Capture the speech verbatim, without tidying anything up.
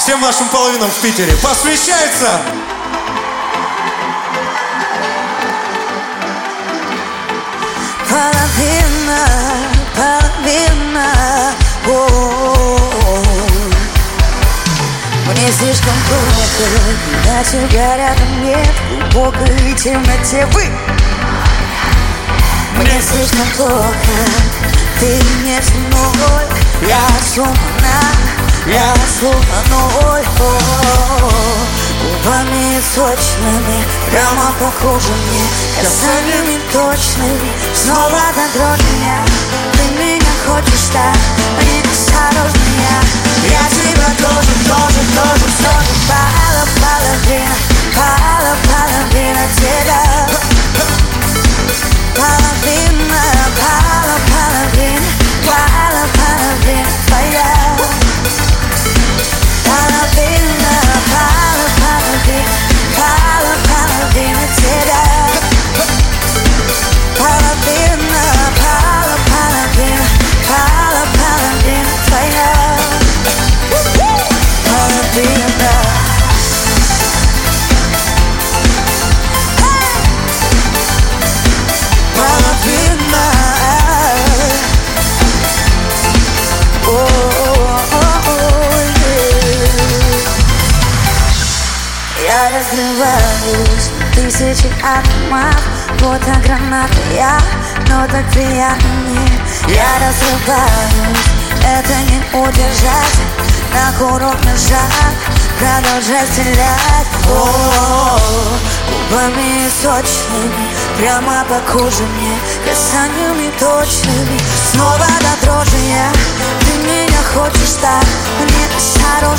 Всем вашим половинам в Питере посвящается! Половина, половина, о-о-о. Мне слишком плохо, когда тебя рядом нет. В глубокой темноте вы. Мне слишком плохо, ты не со мной. Я сломана, я сломана. Губами сочными, прямо по коже мне, касаниями точными, снова до дрожи меня. Ты меня хочешь так, неосторожно. Я тебя тоже, тоже, тоже, тоже. Пала половина, пала половина тебя. Половина, пала половина, пала половина твоя. Половина, пала половина, пала половина тебя. Половина, пала половина, пала половина твоя. Половина. Половина. Я разрываюсь на тысячи атомов, вот а граната я, но так приятно мне. Я разрываюсь, это не удержать, на курок нажать, продолжай стрелять. О-о-о, губами сочными, прямо по коже мне, касаниями точными, снова до дрожи я. Ты меня хочешь так, неосторожно.